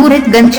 मूरतगंज।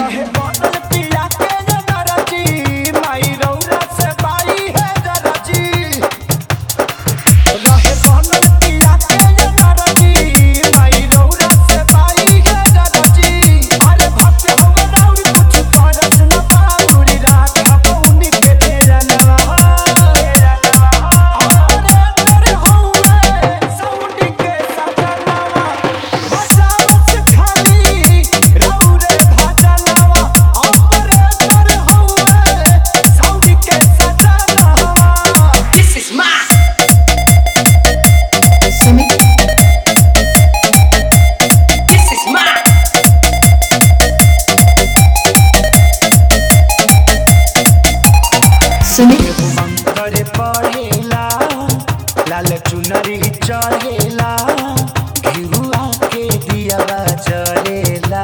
करे पढ़ेला लाल चुनरी चढ़ेला घिउआ के दियावा चढ़ेला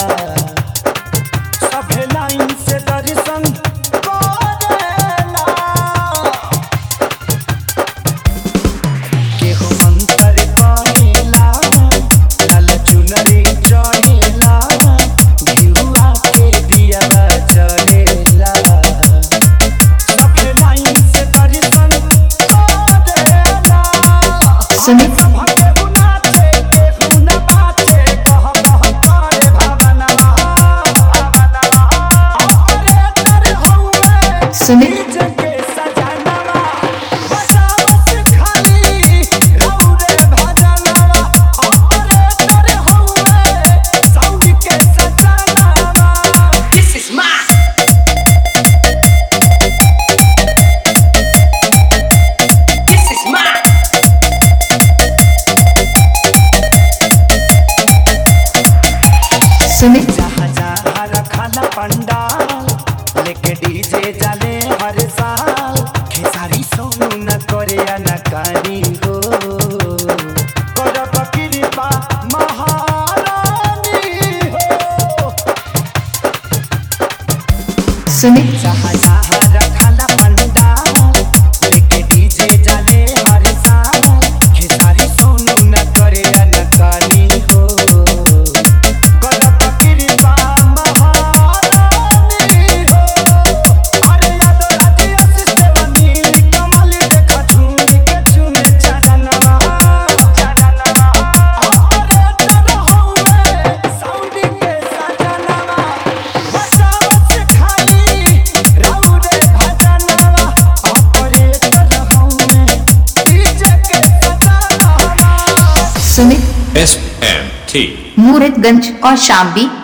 सभे लाइन से दर्शन करेला केहू मंत्र पढ़ेला लाल चुनरी चढ़ेला घिउआ के दियावा चढ़ेला सुमित सुमित सुमित जहाँ जहाँ रखला पंडाल लेके डीजे जाले हर साल खेसारी सोनू न करे अनकारी हो करब कृपा महारानी हो सुमित जहाँ जहाँ रखला पंडाल लेके डीजे जाले हर साल खेसारी सोनू न करे अनकारी हो सुमित SMT मूरतगंज और शामली।